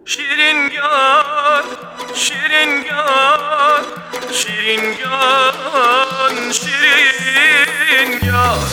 شیرینگان شیرینگان شیرینگان شیرینگان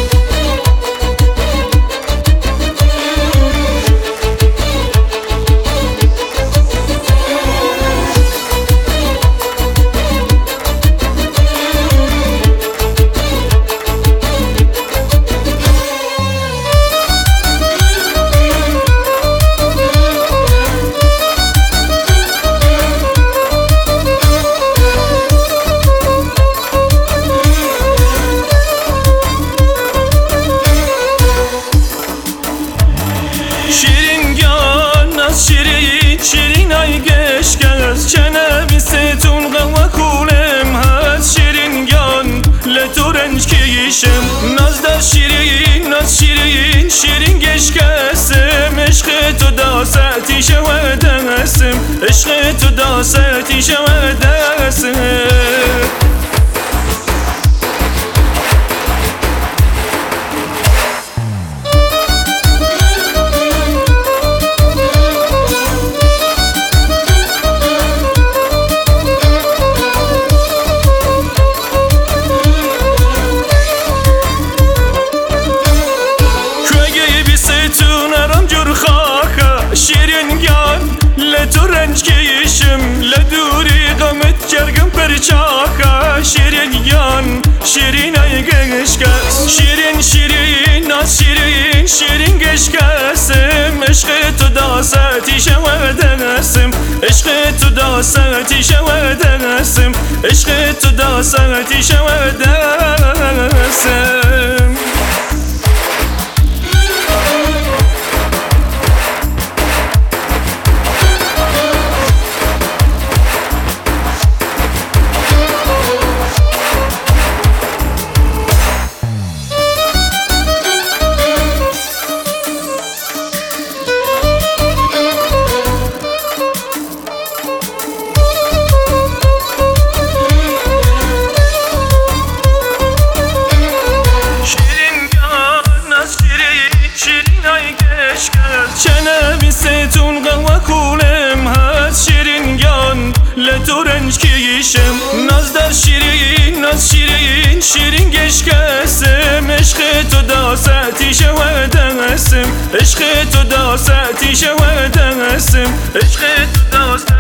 شیرین ای گشکز چنوی ستون قوا کولم هست شیرینگان لتو رنج کیشم ناز در شیرین ناز شیرین شیرین گشکسم عشق تو داستی شودستم عشق تو داستی شودستم لتو رنج کیشم لدوری قمت کرگم پرچاخا شیرینگان شیرین ای گشکس شیرین شیرین ناز شیرین شیرین گشکسم عشق تو داستی شودستم عشق تو داستی شودستم عشق تو داستی شودستم چنوی ستون قوا کولم هست شیرینگان لتو رنج کیشم ناز در شیرین ناز شیرین شیرین گشکسم عشق تو داستی شودستم عشق تو داستی شودستم عشق تو داستی